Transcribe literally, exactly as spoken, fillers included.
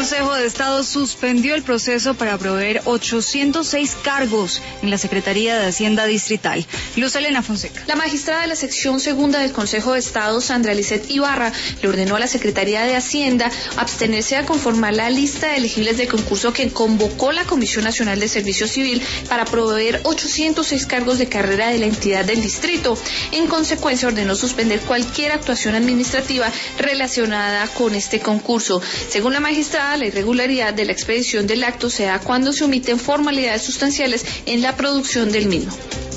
Consejo de Estado suspendió el proceso para proveer ochocientos seis cargos en la Secretaría de Hacienda Distrital. Luz Elena Fonseca. La magistrada de la sección segunda del Consejo de Estado, Sandra Lisset Ibarra, le ordenó a la Secretaría de Hacienda abstenerse a conformar la lista de elegibles de concurso que convocó la Comisión Nacional de Servicio Civil para proveer ochocientos seis cargos de carrera de la entidad del distrito. En consecuencia, ordenó suspender cualquier actuación administrativa relacionada con este concurso. Según la magistrada, la irregularidad de la expedición del acto se da cuando se omiten formalidades sustanciales en la producción del mismo.